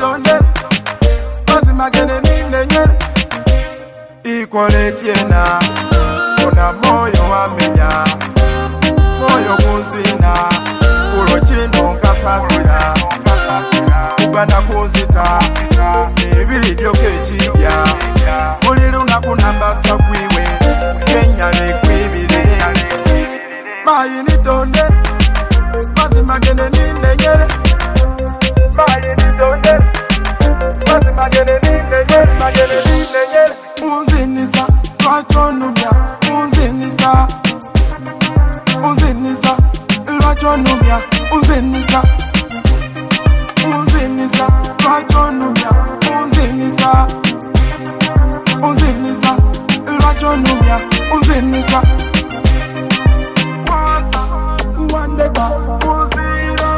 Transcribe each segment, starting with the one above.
nitondere mazima gene ninenyere ikole tiena ona moyo wamenya moyo kuzina ulo chino nkasasira kubana kuzita ebidio kechibya ulilu nakunambasa kwiwe Kenya lekwibile mayi nitondere mazima gene ninenyere mayi nitondere mazima gene ninenyere unzinisa lwachonumya unzinisa unzinisa lwachonumya unzinisa unzinisa lwachonumya unzinisa unzinisa lwachonumya unzinisa waza uwandeka uzira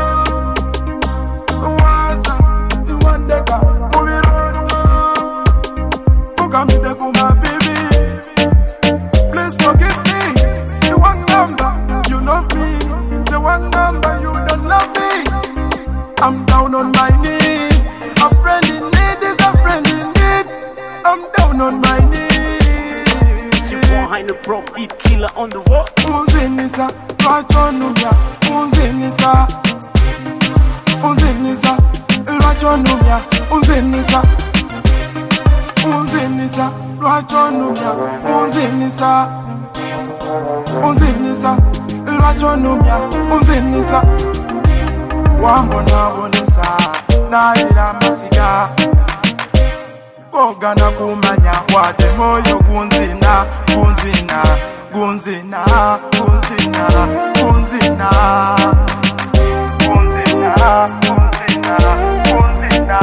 waza uwandeka mubiro fukamide kumavivi. Please forgive me. The one number you love me, the one number you don't love me. I'm down on my knees. A friend in need is a friend in need. I'm down on my knees. It's your boy behind the broke beat killer on the road. Unzinisa, lwachonumya, unzinisa, unzinisa, lwachonumya, unzinisa, unzinisa, lwachonumya, unzinisa, unzinisa, lwachonumya, unzinisa. Wambona bonesa, naira masiga. Kogana kumanya wade moyo kunzina, kunzina, kunzina, kunzina, kunzina, kunzina, kunzina, kunzina.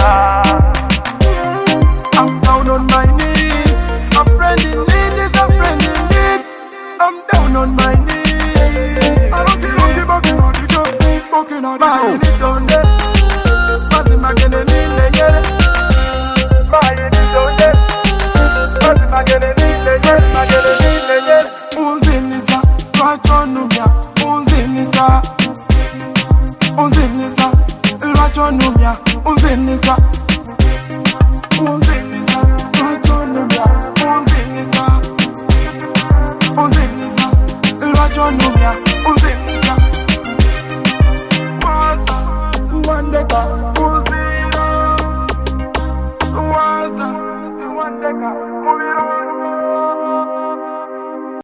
I'm down on my knees. A friend in need is a friend in need. I'm down on my knees. I don't keep walking on the door, walking on the door. Mayi nitondere, mazima gene ninenyere. Mayi nitondere, mazima gene ninenyere. Unzinisa, lwachonumya, unzinisa, unzinisa, lwachonumya, unzinisa, unzinisa, lwachonumya, unzinisa, unzinisa, lwachonumya, unzinisa. Waza, uwandeka, uzira. Waza, uwandeka, mubiro.